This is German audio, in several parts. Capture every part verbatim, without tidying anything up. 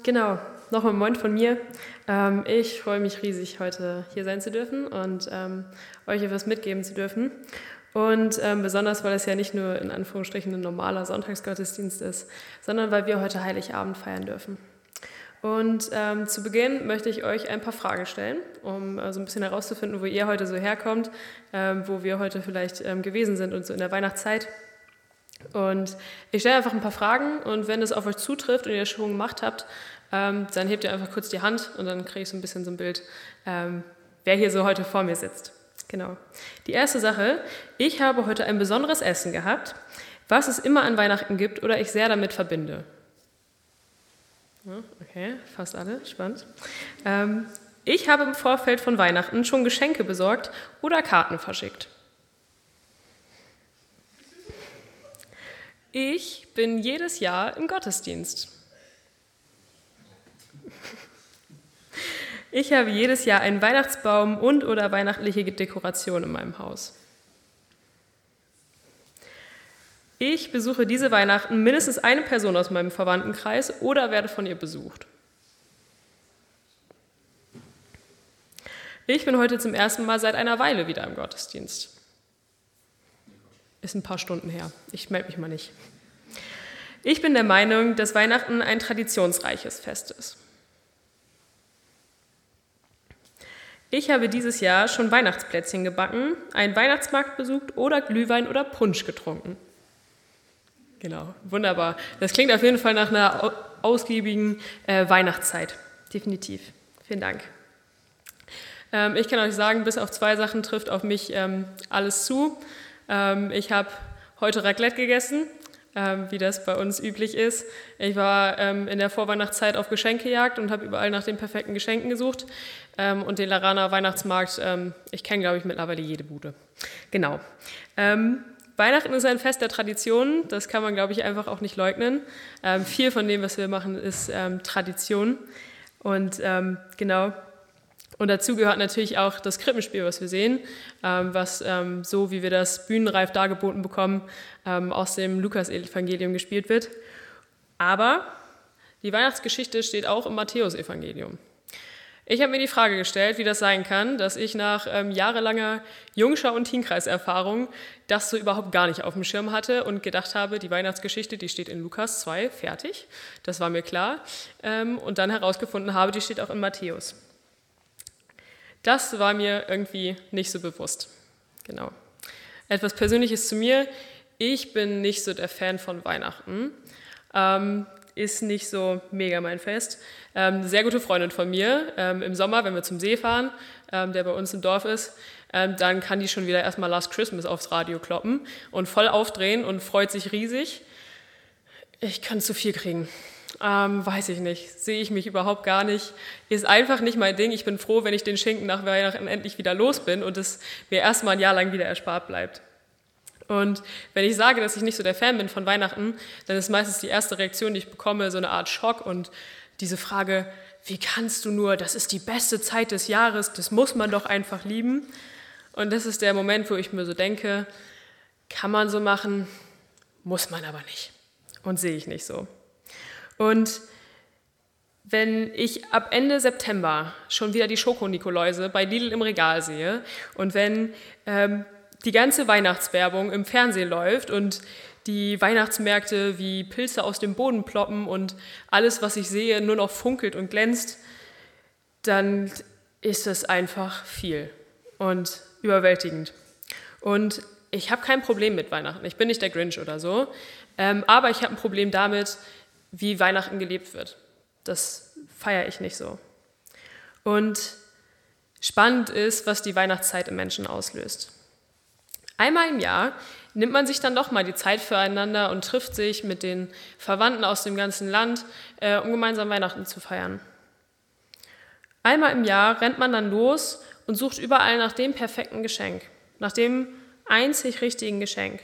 Genau, nochmal Moin von mir. Ähm, ich freue mich riesig, heute hier sein zu dürfen und ähm, euch etwas mitgeben zu dürfen. Und ähm, besonders, weil es ja nicht nur in Anführungsstrichen ein normaler Sonntagsgottesdienst ist, sondern weil wir heute Heiligabend feiern dürfen. Und ähm, zu Beginn möchte ich euch ein paar Fragen stellen, um äh, so ein bisschen herauszufinden, wo ihr heute so herkommt, ähm, wo wir heute vielleicht ähm, gewesen sind und so in der Weihnachtszeit. Und ich stelle einfach ein paar Fragen und wenn es auf euch zutrifft und ihr das schon gemacht habt, ähm, dann hebt ihr einfach kurz die Hand und dann kriege ich so ein bisschen so ein Bild, ähm, wer hier so heute vor mir sitzt. Genau. Die erste Sache, ich habe heute ein besonderes Essen gehabt, was es immer an Weihnachten gibt oder ich sehr damit verbinde. Okay, fast alle, spannend. Ähm, ich habe im Vorfeld von Weihnachten schon Geschenke besorgt oder Karten verschickt. Ich bin jedes Jahr im Gottesdienst. Ich habe jedes Jahr einen Weihnachtsbaum und oder weihnachtliche Dekoration in meinem Haus. Ich besuche diese Weihnachten mindestens eine Person aus meinem Verwandtenkreis oder werde von ihr besucht. Ich bin heute zum ersten Mal seit einer Weile wieder im Gottesdienst. Ist ein paar Stunden her. Ich melde mich mal nicht. Ich bin der Meinung, dass Weihnachten ein traditionsreiches Fest ist. Ich habe dieses Jahr schon Weihnachtsplätzchen gebacken, einen Weihnachtsmarkt besucht oder Glühwein oder Punsch getrunken. Genau, wunderbar. Das klingt auf jeden Fall nach einer ausgiebigen äh, Weihnachtszeit. Definitiv. Vielen Dank. Ähm, ich kann euch sagen, bis auf zwei Sachen trifft auf mich ähm, alles zu. Ähm, ich habe heute Raclette gegessen, ähm, wie das bei uns üblich ist. Ich war ähm, in der Vorweihnachtszeit auf Geschenkejagd und habe überall nach den perfekten Geschenken gesucht. Ähm, und den Laraner Weihnachtsmarkt, ähm, ich kenne, glaube ich, mittlerweile jede Bude. Genau. Ähm, Weihnachten ist ein Fest der Traditionen, das kann man, glaube ich, einfach auch nicht leugnen. Ähm, viel von dem, was wir machen, ist ähm, Tradition. Und ähm, genau. Und dazu gehört natürlich auch das Krippenspiel, was wir sehen, ähm, was ähm, so, wie wir das bühnenreif dargeboten bekommen, ähm, aus dem Lukas-Evangelium gespielt wird. Aber die Weihnachtsgeschichte steht auch im Matthäus-Evangelium. Ich habe mir die Frage gestellt, wie das sein kann, dass ich nach ähm, jahrelanger Jungschau- und Teamkreiserfahrung das so überhaupt gar nicht auf dem Schirm hatte und gedacht habe, die Weihnachtsgeschichte, die steht in Lukas zwei, fertig, das war mir klar. Ähm, und dann herausgefunden habe, die steht auch in Matthäus. Das war mir irgendwie nicht so bewusst. Genau. Etwas Persönliches zu mir, ich bin nicht so der Fan von Weihnachten. Ähm, ist nicht so mega mein Fest. Ähm, eine sehr gute Freundin von mir, ähm, im Sommer, wenn wir zum See fahren, ähm, der bei uns im Dorf ist, ähm, dann kann die schon wieder erstmal Last Christmas aufs Radio kloppen und voll aufdrehen und freut sich riesig. Ich kann zu viel kriegen. Ähm, weiß ich nicht, sehe ich mich überhaupt gar nicht. Ist einfach nicht mein Ding. Ich bin froh, wenn ich den Schinken nach Weihnachten endlich wieder los bin und es mir erstmal ein Jahr lang wieder erspart bleibt. Und wenn ich sage, dass ich nicht so der Fan bin von Weihnachten, dann ist meistens die erste Reaktion, die ich bekomme, so eine Art Schock und diese Frage, wie kannst du nur, das ist die beste Zeit des Jahres, das muss man doch einfach lieben. Und das ist der Moment, wo ich mir so denke, kann man so machen, muss man aber nicht. Und sehe ich nicht so. Und wenn ich ab Ende September schon wieder die Schoko-Nikoläuse bei Lidl im Regal sehe und wenn ähm, die ganze Weihnachtswerbung im Fernsehen läuft und die Weihnachtsmärkte wie Pilze aus dem Boden ploppen und alles, was ich sehe, nur noch funkelt und glänzt, dann ist es einfach viel und überwältigend. Und ich habe kein Problem mit Weihnachten. Ich bin nicht der Grinch oder so, ähm, aber ich habe ein Problem damit, wie Weihnachten gelebt wird. Das feiere ich nicht so. Und spannend ist, was die Weihnachtszeit im Menschen auslöst. Einmal im Jahr nimmt man sich dann doch mal die Zeit füreinander und trifft sich mit den Verwandten aus dem ganzen Land, äh, um gemeinsam Weihnachten zu feiern. Einmal im Jahr rennt man dann los und sucht überall nach dem perfekten Geschenk, nach dem einzig richtigen Geschenk.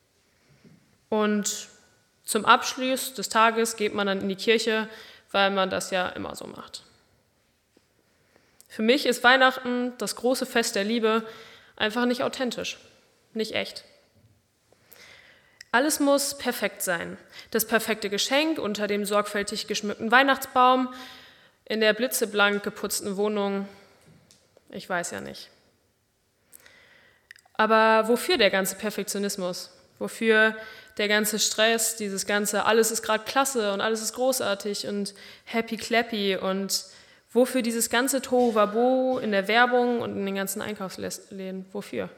Und zum Abschluss des Tages geht man dann in die Kirche, weil man das ja immer so macht. Für mich ist Weihnachten, das große Fest der Liebe, einfach nicht authentisch, nicht echt. Alles muss perfekt sein. Das perfekte Geschenk unter dem sorgfältig geschmückten Weihnachtsbaum, in der blitzeblank geputzten Wohnung. Ich weiß ja nicht. Aber wofür der ganze Perfektionismus? Wofür der ganze Stress, dieses ganze, alles ist gerade klasse und alles ist großartig und happy clappy und wofür dieses ganze Tohuwabohu in der Werbung und in den ganzen Einkaufsläden? Wofür?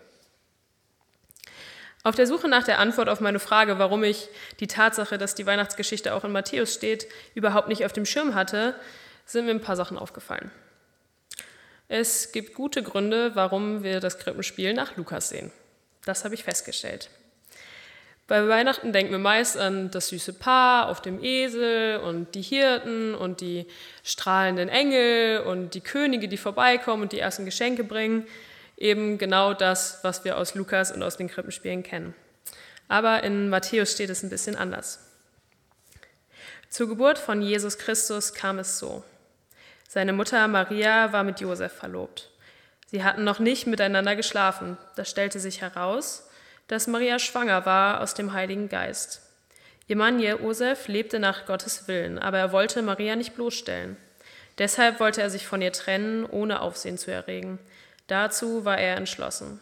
Auf der Suche nach der Antwort auf meine Frage, warum ich die Tatsache, dass die Weihnachtsgeschichte auch in Matthäus steht, überhaupt nicht auf dem Schirm hatte, sind mir ein paar Sachen aufgefallen. Es gibt gute Gründe, warum wir das Krippenspiel nach Lukas sehen. Das habe ich festgestellt. Bei Weihnachten denken wir meist an das süße Paar auf dem Esel und die Hirten und die strahlenden Engel und die Könige, die vorbeikommen und die ersten Geschenke bringen. Eben genau das, was wir aus Lukas und aus den Krippenspielen kennen. Aber in Matthäus steht es ein bisschen anders. Zur Geburt von Jesus Christus kam es so. Seine Mutter Maria war mit Josef verlobt. Sie hatten noch nicht miteinander geschlafen. Da stellte sich heraus, dass Maria schwanger war aus dem Heiligen Geist. Ihr Mann Josef lebte nach Gottes Willen, aber er wollte Maria nicht bloßstellen. Deshalb wollte er sich von ihr trennen, ohne Aufsehen zu erregen. Dazu war er entschlossen.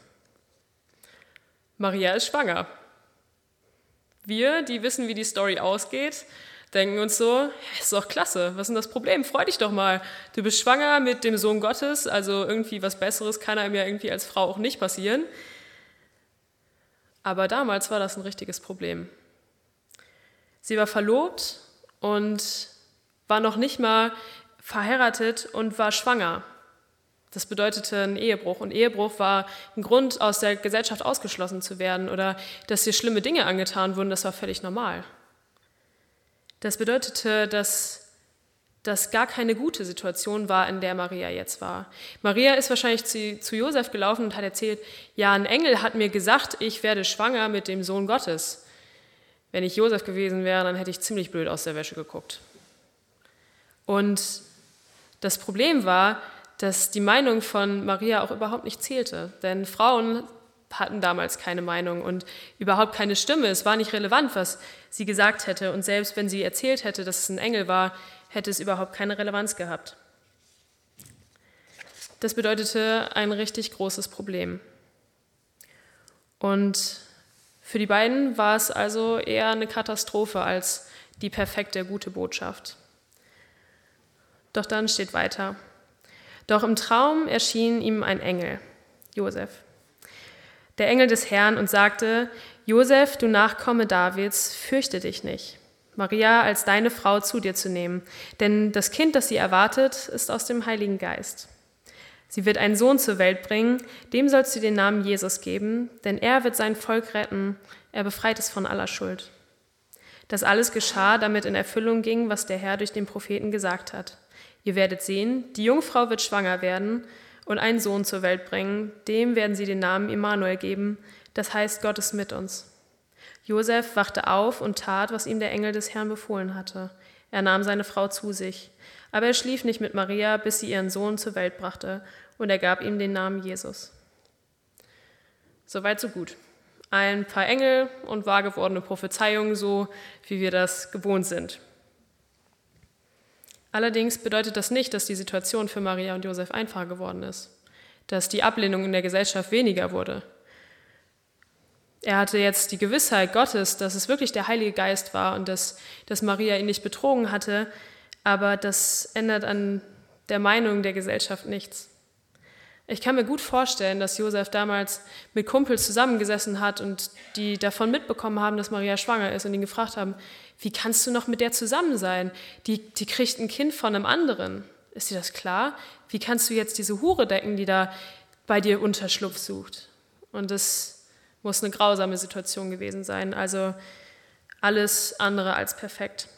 Maria ist schwanger. Wir, die wissen, wie die Story ausgeht, denken uns so, ist doch klasse, was ist denn das Problem? Freu dich doch mal. Du bist schwanger mit dem Sohn Gottes, also irgendwie was Besseres kann einem ja irgendwie als Frau auch nicht passieren. Aber damals war das ein richtiges Problem. Sie war verlobt und war noch nicht mal verheiratet und war schwanger. Das bedeutete ein Ehebruch. Und Ehebruch war ein Grund, aus der Gesellschaft ausgeschlossen zu werden oder dass dir schlimme Dinge angetan wurden. Das war völlig normal. Das bedeutete, dass das gar keine gute Situation war, in der Maria jetzt war. Maria ist wahrscheinlich zu, zu Josef gelaufen und hat erzählt, ja, ein Engel hat mir gesagt, ich werde schwanger mit dem Sohn Gottes. Wenn ich Josef gewesen wäre, dann hätte ich ziemlich blöd aus der Wäsche geguckt. Und das Problem war, dass die Meinung von Maria auch überhaupt nicht zählte. Denn Frauen hatten damals keine Meinung und überhaupt keine Stimme. Es war nicht relevant, was sie gesagt hätte. Und selbst wenn sie erzählt hätte, dass es ein Engel war, hätte es überhaupt keine Relevanz gehabt. Das bedeutete ein richtig großes Problem. Und für die beiden war es also eher eine Katastrophe als die perfekte, gute Botschaft. Doch dann steht weiter. Doch im Traum erschien ihm ein Engel, Josef, der Engel des Herrn, und sagte, Josef, du Nachkomme Davids, fürchte dich nicht, Maria als deine Frau zu dir zu nehmen, denn das Kind, das sie erwartet, ist aus dem Heiligen Geist. Sie wird einen Sohn zur Welt bringen, dem sollst du den Namen Jesus geben, denn er wird sein Volk retten, er befreit es von aller Schuld. Das alles geschah, damit in Erfüllung ging, was der Herr durch den Propheten gesagt hat. Ihr werdet sehen, die Jungfrau wird schwanger werden und einen Sohn zur Welt bringen, dem werden sie den Namen Immanuel geben, das heißt, Gott ist mit uns. Josef wachte auf und tat, was ihm der Engel des Herrn befohlen hatte. Er nahm seine Frau zu sich, aber er schlief nicht mit Maria, bis sie ihren Sohn zur Welt brachte, und er gab ihm den Namen Jesus. Soweit so gut. Ein paar Engel und wahr gewordene Prophezeiungen, so wie wir das gewohnt sind. Allerdings bedeutet das nicht, dass die Situation für Maria und Josef einfacher geworden ist, dass die Ablehnung in der Gesellschaft weniger wurde. Er hatte jetzt die Gewissheit Gottes, dass es wirklich der Heilige Geist war und dass, dass Maria ihn nicht betrogen hatte, aber das ändert an der Meinung der Gesellschaft nichts. Ich kann mir gut vorstellen, dass Josef damals mit Kumpels zusammengesessen hat und die davon mitbekommen haben, dass Maria schwanger ist und ihn gefragt haben, wie kannst du noch mit der zusammen sein? Die, die kriegt ein Kind von einem anderen. Ist dir das klar? Wie kannst du jetzt diese Hure decken, die da bei dir Unterschlupf sucht? Und das muss eine grausame Situation gewesen sein. Also alles andere als perfekt.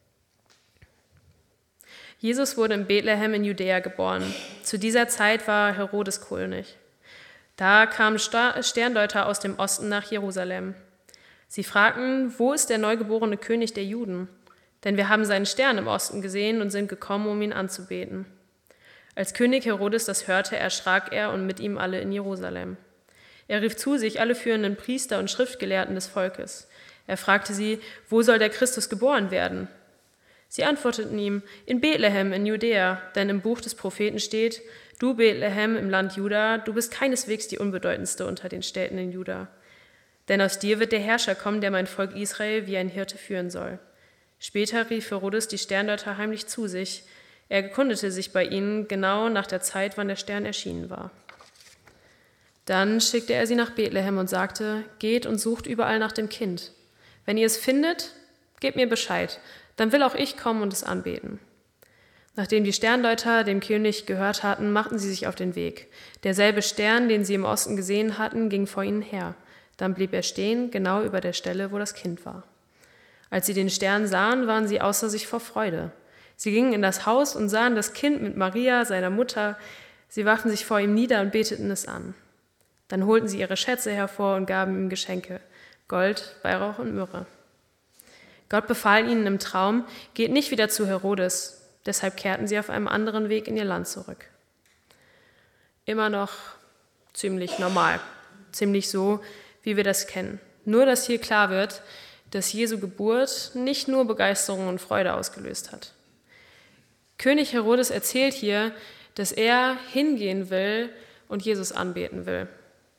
Jesus wurde in Bethlehem in Judäa geboren. Zu dieser Zeit war Herodes König. Da kamen Sterndeuter aus dem Osten nach Jerusalem. Sie fragten, wo ist der neugeborene König der Juden? Denn wir haben seinen Stern im Osten gesehen und sind gekommen, um ihn anzubeten. Als König Herodes das hörte, erschrak er und mit ihm alle in Jerusalem. Er rief zu sich alle führenden Priester und Schriftgelehrten des Volkes. Er fragte sie, wo soll der Christus geboren werden? Sie antworteten ihm, in Bethlehem in Judäa, denn im Buch des Propheten steht, du Bethlehem im Land Juda, du bist keineswegs die unbedeutendste unter den Städten in Juda. Denn aus dir wird der Herrscher kommen, der mein Volk Israel wie ein Hirte führen soll. Später rief Herodes die Sterndeuter heimlich zu sich. Er erkundigte sich bei ihnen genau nach der Zeit, wann der Stern erschienen war. Dann schickte er sie nach Bethlehem und sagte, geht und sucht überall nach dem Kind. Wenn ihr es findet, gebt mir Bescheid, dann will auch ich kommen und es anbeten. Nachdem die Sterndeuter dem König gehört hatten, machten sie sich auf den Weg. Derselbe Stern, den sie im Osten gesehen hatten, ging vor ihnen her. Dann blieb er stehen, genau über der Stelle, wo das Kind war. Als sie den Stern sahen, waren sie außer sich vor Freude. Sie gingen in das Haus und sahen das Kind mit Maria, seiner Mutter. Sie warfen sich vor ihm nieder und beteten es an. Dann holten sie ihre Schätze hervor und gaben ihm Geschenke, Gold, Weihrauch und Myrrhe. Gott befahl ihnen im Traum, geht nicht wieder zu Herodes. Deshalb kehrten sie auf einem anderen Weg in ihr Land zurück. Immer noch ziemlich normal, ziemlich so, wie wir das kennen. Nur, dass hier klar wird, dass Jesu Geburt nicht nur Begeisterung und Freude ausgelöst hat. König Herodes erzählt hier, dass er hingehen will und Jesus anbeten will.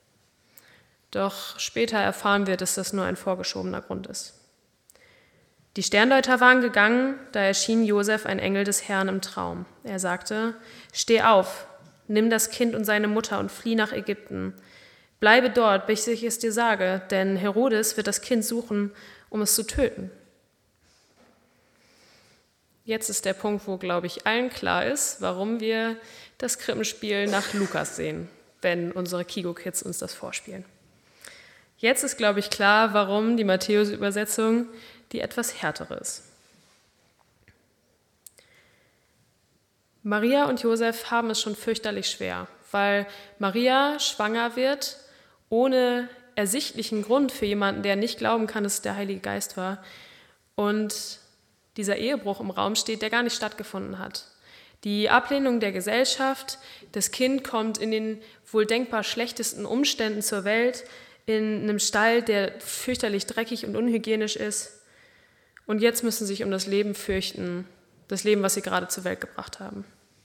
Doch später erfahren wir, dass das nur ein vorgeschobener Grund ist. Die Sterndeuter waren gegangen, da erschien Josef ein Engel des Herrn im Traum. Er sagte, steh auf, nimm das Kind und seine Mutter und flieh nach Ägypten. Bleibe dort, bis ich es dir sage, denn Herodes wird das Kind suchen, um es zu töten. Jetzt ist der Punkt, wo, glaube ich, allen klar ist, warum wir das Krippenspiel nach Lukas sehen, wenn unsere Kigo-Kids uns das vorspielen. Jetzt ist, glaube ich, klar, warum die Matthäus-Übersetzung die etwas härtere ist. Maria und Josef haben es schon fürchterlich schwer, weil Maria schwanger wird, ohne ersichtlichen Grund für jemanden, der nicht glauben kann, dass es der Heilige Geist war. Und dieser Ehebruch im Raum steht, der gar nicht stattgefunden hat. Die Ablehnung der Gesellschaft, das Kind kommt in den wohl denkbar schlechtesten Umständen zur Welt, in einem Stall, der fürchterlich dreckig und unhygienisch ist. Und jetzt müssen sie sich um das Leben fürchten, das Leben, was sie gerade zur Welt gebracht haben.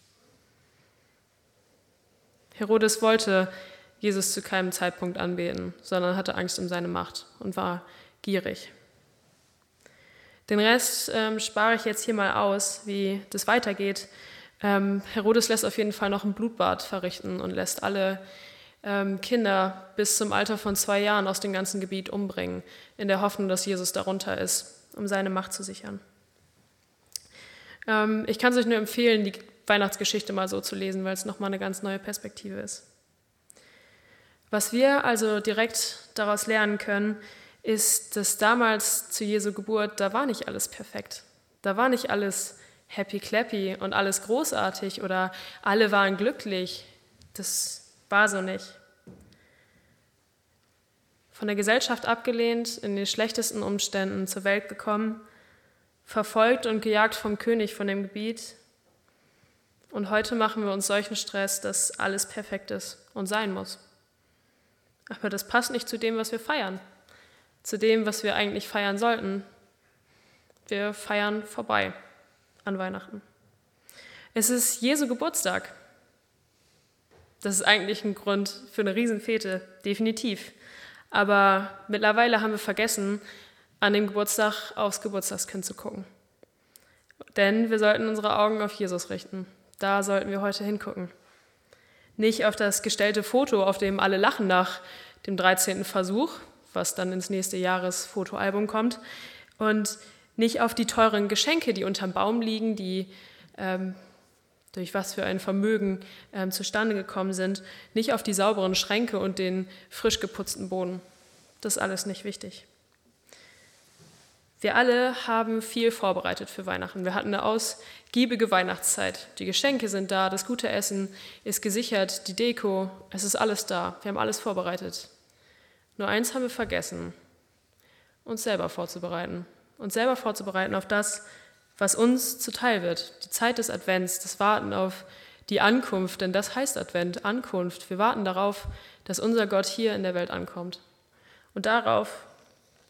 Herodes wollte Jesus zu keinem Zeitpunkt anbeten, sondern hatte Angst um seine Macht und war gierig. Den Rest ähm, spare ich jetzt hier mal aus, wie das weitergeht. Ähm, Herodes lässt auf jeden Fall noch ein Blutbad verrichten und lässt alle ähm, Kinder bis zum Alter von zwei Jahren aus dem ganzen Gebiet umbringen, in der Hoffnung, dass Jesus darunter ist, um seine Macht zu sichern. Ähm, ich kann es euch nur empfehlen, die Weihnachtsgeschichte mal so zu lesen, weil es nochmal eine ganz neue Perspektive ist. Was wir also direkt daraus lernen können, ist, dass damals zu Jesu Geburt, da war nicht alles perfekt. Da war nicht alles happy clappy und alles großartig oder alle waren glücklich. Das war so nicht. Von der Gesellschaft abgelehnt, in den schlechtesten Umständen zur Welt gekommen, verfolgt und gejagt vom König von dem Gebiet. Und heute machen wir uns solchen Stress, dass alles perfekt ist und sein muss. Aber das passt nicht zu dem, was wir feiern, zu dem, was wir eigentlich feiern sollten. Wir feiern vorbei an Weihnachten. Es ist Jesu Geburtstag. Das ist eigentlich ein Grund für eine Riesenfete, definitiv. Aber mittlerweile haben wir vergessen, an dem Geburtstag aufs Geburtstagskind zu gucken. Denn wir sollten unsere Augen auf Jesus richten. Da sollten wir heute hingucken. Nicht auf das gestellte Foto, auf dem alle lachen nach dem dreizehnten Versuch, was dann ins nächste Jahresfotoalbum kommt, und nicht auf die teuren Geschenke, die unterm Baum liegen, die ähm, durch was für ein Vermögen ähm, zustande gekommen sind, nicht auf die sauberen Schränke und den frisch geputzten Boden. Das ist alles nicht wichtig. Wir alle haben viel vorbereitet für Weihnachten. Wir hatten eine ausgiebige Weihnachtszeit. Die Geschenke sind da, das gute Essen ist gesichert, die Deko, es ist alles da. Wir haben alles vorbereitet. Nur eins haben wir vergessen, uns selber vorzubereiten. Uns selber vorzubereiten auf das, was uns zuteil wird. Die Zeit des Advents, das Warten auf die Ankunft, denn das heißt Advent, Ankunft. Wir warten darauf, dass unser Gott hier in der Welt ankommt. Und darauf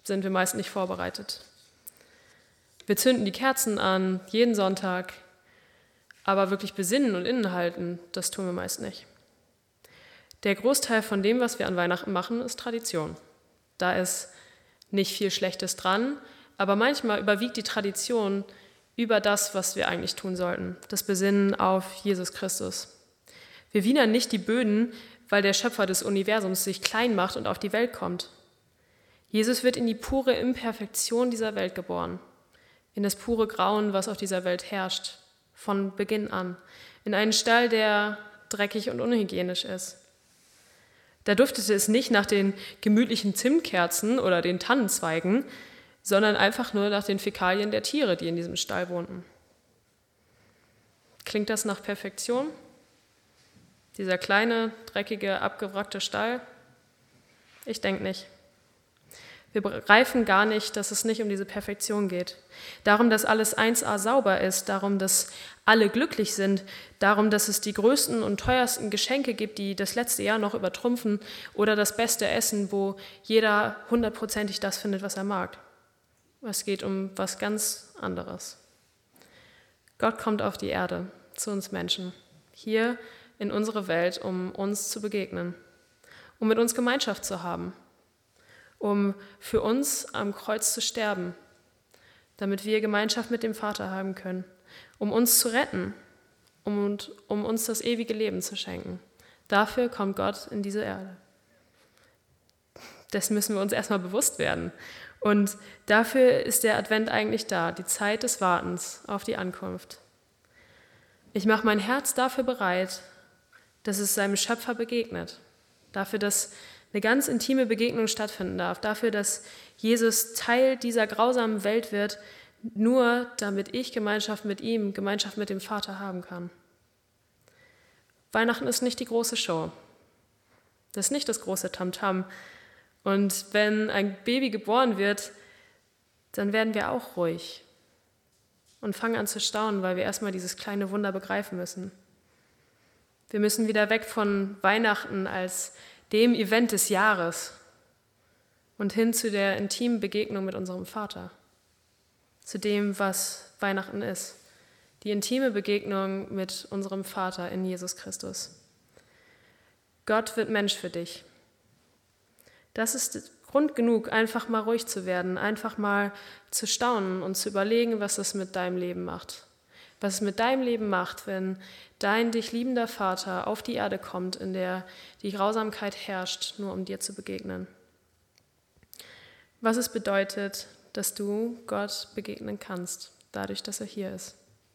sind wir meist nicht vorbereitet. Wir zünden die Kerzen an, jeden Sonntag, aber wirklich besinnen und innehalten, das tun wir meist nicht. Der Großteil von dem, was wir an Weihnachten machen, ist Tradition. Da ist nicht viel Schlechtes dran, aber manchmal überwiegt die Tradition über das, was wir eigentlich tun sollten, das Besinnen auf Jesus Christus. Wir wienern nicht die Böden, weil der Schöpfer des Universums sich klein macht und auf die Welt kommt. Jesus wird in die pure Imperfektion dieser Welt geboren, in das pure Grauen, was auf dieser Welt herrscht, von Beginn an, in einen Stall, der dreckig und unhygienisch ist. Da duftete es nicht nach den gemütlichen Zimtkerzen oder den Tannenzweigen, sondern einfach nur nach den Fäkalien der Tiere, die in diesem Stall wohnten. Klingt das nach Perfektion? Dieser kleine, dreckige, abgewrackte Stall? Ich denke nicht. Wir begreifen gar nicht, dass es nicht um diese Perfektion geht. Darum, dass alles eins a sauber ist, darum, dass alle glücklich sind, darum, dass es die größten und teuersten Geschenke gibt, die das letzte Jahr noch übertrumpfen, oder das beste Essen, wo jeder hundertprozentig das findet, was er mag. Es geht um was ganz anderes. Gott kommt auf die Erde, zu uns Menschen, hier in unsere Welt, um uns zu begegnen, um mit uns Gemeinschaft zu haben, um für uns am Kreuz zu sterben, damit wir Gemeinschaft mit dem Vater haben können, um uns zu retten und um uns das ewige Leben zu schenken. Dafür kommt Gott in diese Erde. Das müssen wir uns erstmal bewusst werden. Und dafür ist der Advent eigentlich da, die Zeit des Wartens auf die Ankunft. Ich mache mein Herz dafür bereit, dass es seinem Schöpfer begegnet, dafür, dass eine ganz intime Begegnung stattfinden darf, dafür, dass Jesus Teil dieser grausamen Welt wird, nur damit ich Gemeinschaft mit ihm, Gemeinschaft mit dem Vater haben kann. Weihnachten ist nicht die große Show. Das ist nicht das große Tamtam. Und wenn ein Baby geboren wird, dann werden wir auch ruhig und fangen an zu staunen, weil wir erstmal dieses kleine Wunder begreifen müssen. Wir müssen wieder weg von Weihnachten als dem Event des Jahres und hin zu der intimen Begegnung mit unserem Vater, zu dem, was Weihnachten ist, die intime Begegnung mit unserem Vater in Jesus Christus. Gott wird Mensch für dich. Das ist Grund genug, einfach mal ruhig zu werden, einfach mal zu staunen und zu überlegen, was es mit deinem Leben macht. Was es mit deinem Leben macht, wenn dein dich liebender Vater auf die Erde kommt, in der die Grausamkeit herrscht, nur um dir zu begegnen. Was es bedeutet, dass du Gott begegnen kannst, dadurch, dass er hier ist.